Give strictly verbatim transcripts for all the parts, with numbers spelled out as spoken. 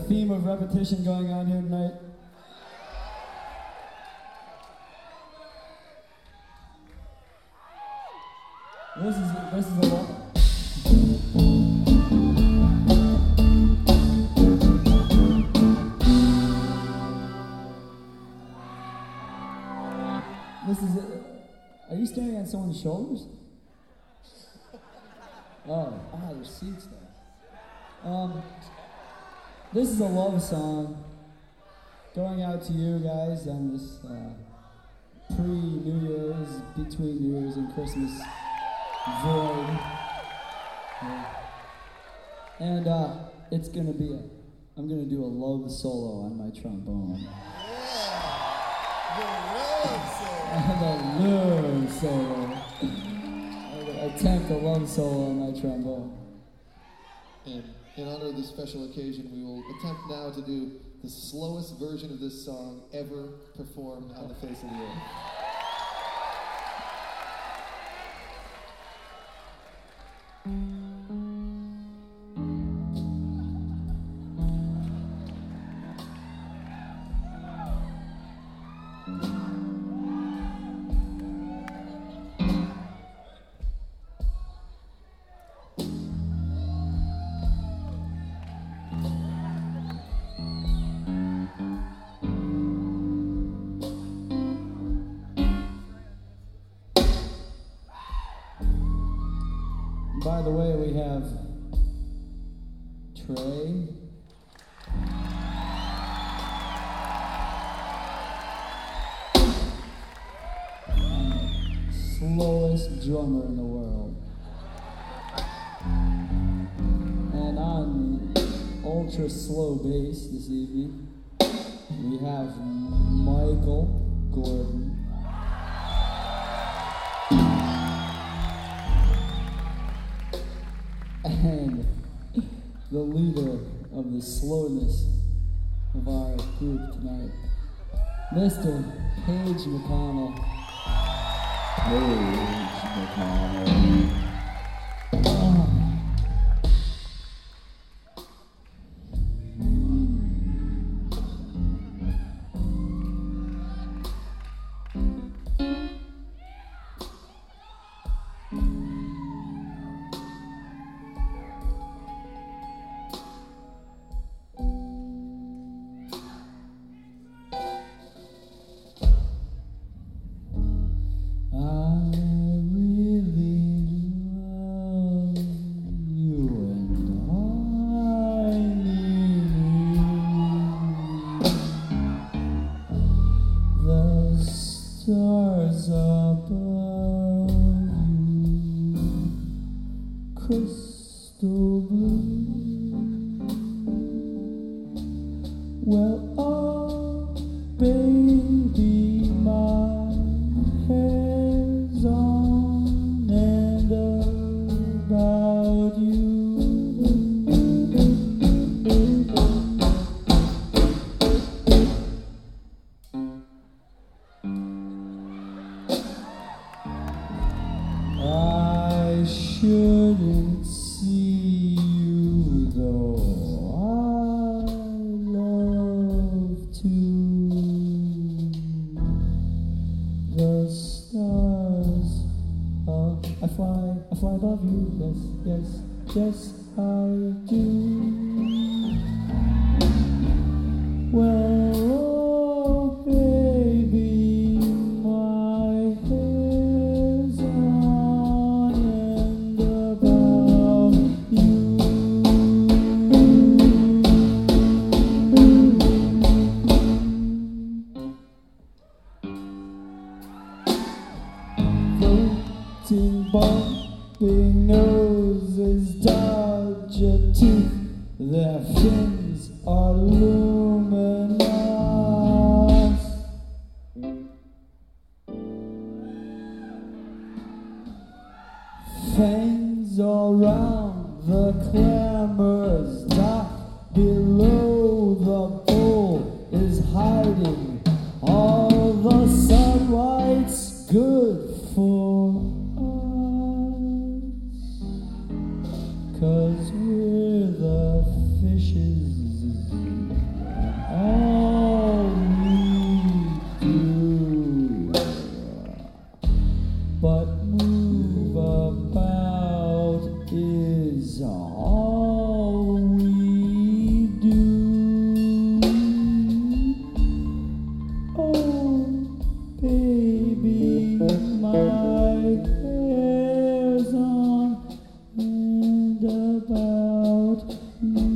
theme of repetition going on here tonight? This is this is a lot. This is. A, are you standing on someone's shoulders? Oh, ah, there's seats there. Um, this is a love song going out to you guys on this uh, pre-New Year's, between New Year's and Christmas void. Yeah. And uh, it's gonna be a, I'm gonna do a love solo on my trombone. Yeah, the love solo. The love solo. Attempt a love solo on my trombone. And in honor of this special occasion, we will attempt now to do the slowest version of this song ever performed on the face of the earth. By the way, we have Trey. Slowest drummer in the world. And on the ultra slow bass this evening, we have Michael Gordon. And the leader of the slowness of our group tonight, Mister Paige McConnell. Paige McConnell. Oh. Stars above you, crystal blue. Well, oh, baby, my hair's on and about you. I shouldn't see you, though I love to. The stars, uh, I fly, I fly above you, yes, yes, yes, I do. Well, oh, baby, my hair's on and about you. Floating, bumping noses dodge a tooth. Their fins are luminous. Fangs all round the clamorous dock. Below the bowl is hiding all the sunlight's good for us. 'Cause we're the fishes all we do, but move about is all we do. Oh, baby, my hair's on and about you.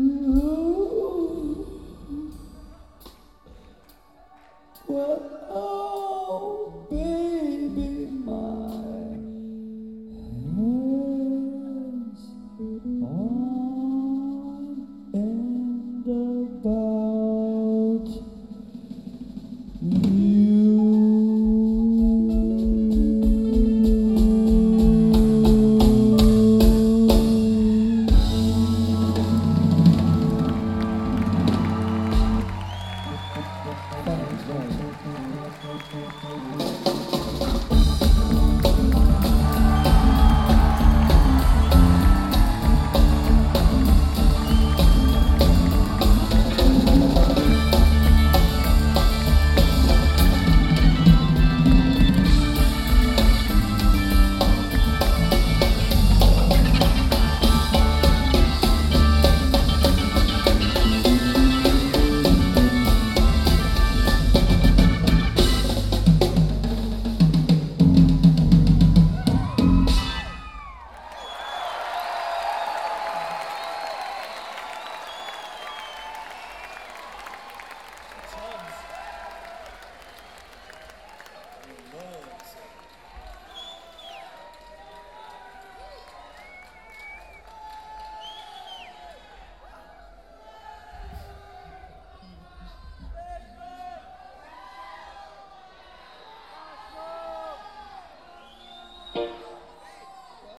What?